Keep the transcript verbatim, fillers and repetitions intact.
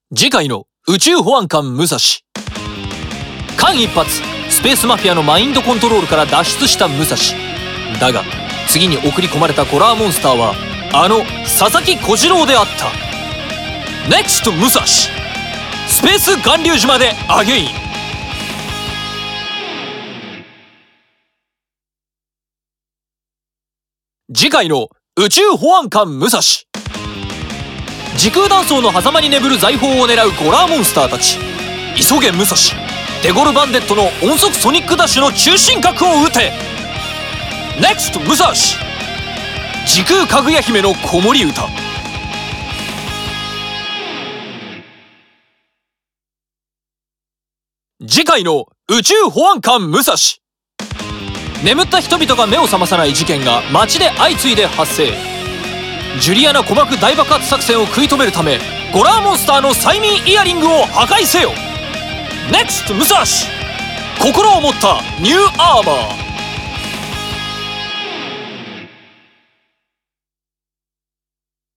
次回の宇宙保安官武蔵。間一髪スペースマフィアのマインドコントロールから脱出した武蔵だが、次に送り込まれたホラーモンスターはあの佐々木小次郎であった。 ネクスト 武蔵スペース巌流島でアゲイン。次回の宇宙保安官武蔵。時空断層の狭間に眠る財宝を狙うホラーモンスターたち。急げ武蔵、デゴルバンデットの音速ソニックダッシュの中心核を撃て。 ネクスト 武蔵時空かぐや姫の子守歌。次回の宇宙保安官武蔵。眠った人々が目を覚まさない事件が街で相次いで発生。ジュリアナ鼓膜大爆発作戦を食い止めるため、ホラーモンスターの催眠イヤリングを破壊せよ。 ネクスト 武蔵心を持ったニューアーマー。